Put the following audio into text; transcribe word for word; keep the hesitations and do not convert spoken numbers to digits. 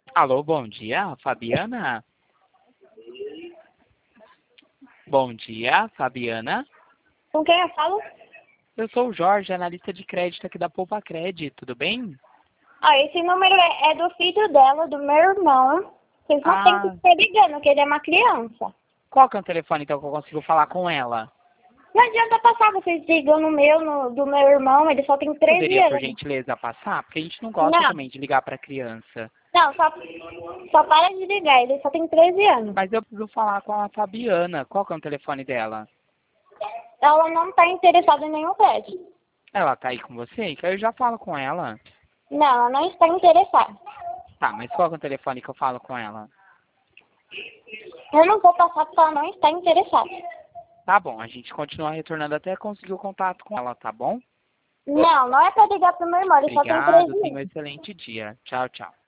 Alô, bom dia, Fabiana? Bom dia, Fabiana. Com quem eu falo? Eu sou o Jorge, analista de crédito aqui da Poupa Cred, tudo bem? Ah, esse número é, é do filho dela, do meu irmão. Vocês não têm que Ah, ficar ligando, porque ele é uma criança. qual que é o telefone então que eu consigo falar com ela? Não adianta passar, vocês ligam no meu, no, do meu irmão, ele só tem treze Poderia, por anos. gentileza, passar? Porque a gente não gosta Não, também de ligar para criança. não, só, só para de ligar, ele só tem treze anos. Mas eu preciso falar com a Fabiana. Qual que é o telefone dela? Ela não está interessada em nenhum crédito. Ela tá aí com você? Que eu já falo com ela. Não, ela não está interessada. Tá, mas qual que é o telefone que eu falo com ela? Eu não vou passar porque ela não está interessada. Tá bom, a gente continua retornando até conseguir o contato com ela, tá bom? Não, não é para ligar pro meu irmão, ele só tem Obrigado, treze tenha um anos. excelente dia. Tchau, tchau.